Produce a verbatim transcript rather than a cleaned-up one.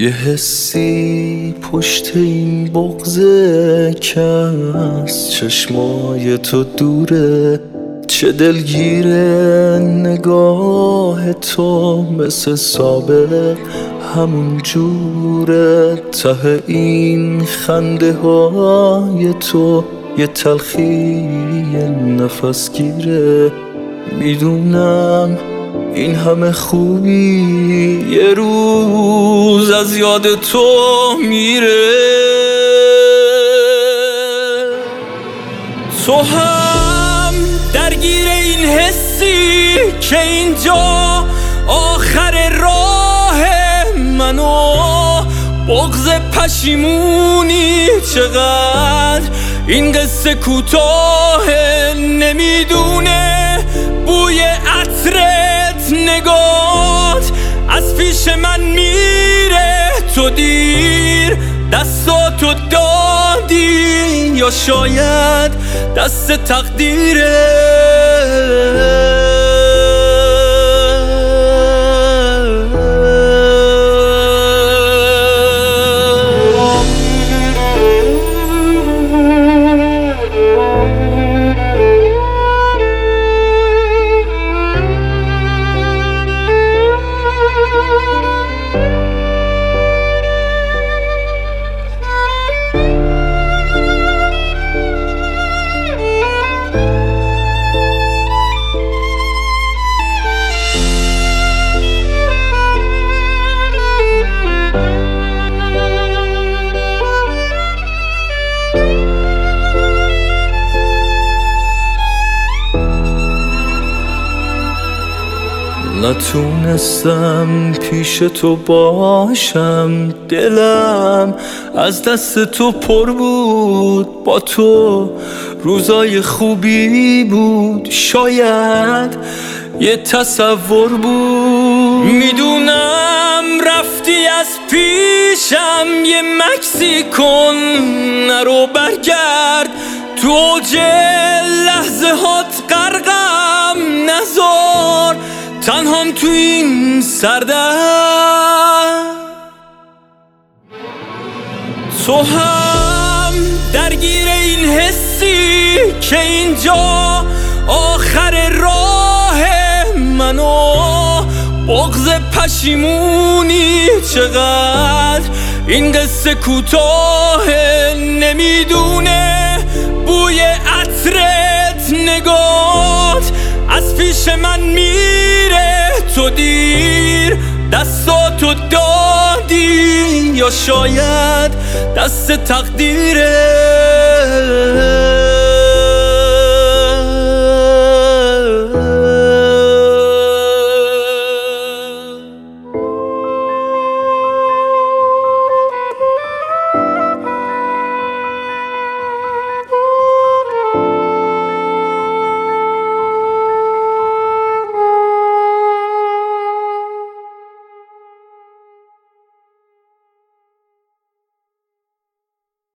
یه حسی پشت این بغضه که از چشمای تو دوره، چه دلگیره نگاه تو مثل سابق همون جوره. ته این خنده های تو یه تلخی یه نفس گیره. میدونم این همه خوبی یه روز از یاد تو میره. تو هم درگیر این حسی که اینجا آخر راه منو، بغض پشیمونی چقدر این قصه کوتاه، نمیدونه بوی عطرت نگات از پیش من میره. تو دیر دستاتو دادی یا شاید دست تقدیره. نتونستم پیش تو باشم، دلم از دست تو پر بود. با تو روزای خوبی بود، شاید یه تصور بود. میدونم رفتی از پیشم، یه مکسی کن نرو برگرد. تو اوج لحظه هات غرقم نذار تنهام تو این سردر. تو هم درگیر این حسی که اینجا آخر راه منو، بغض پشیمونی چقدر این قصه کوتاه، نمیدونه بوی عطرت نگات از پیش من میره. تو دیر دستاتو دادی یا شاید دست تقدیره.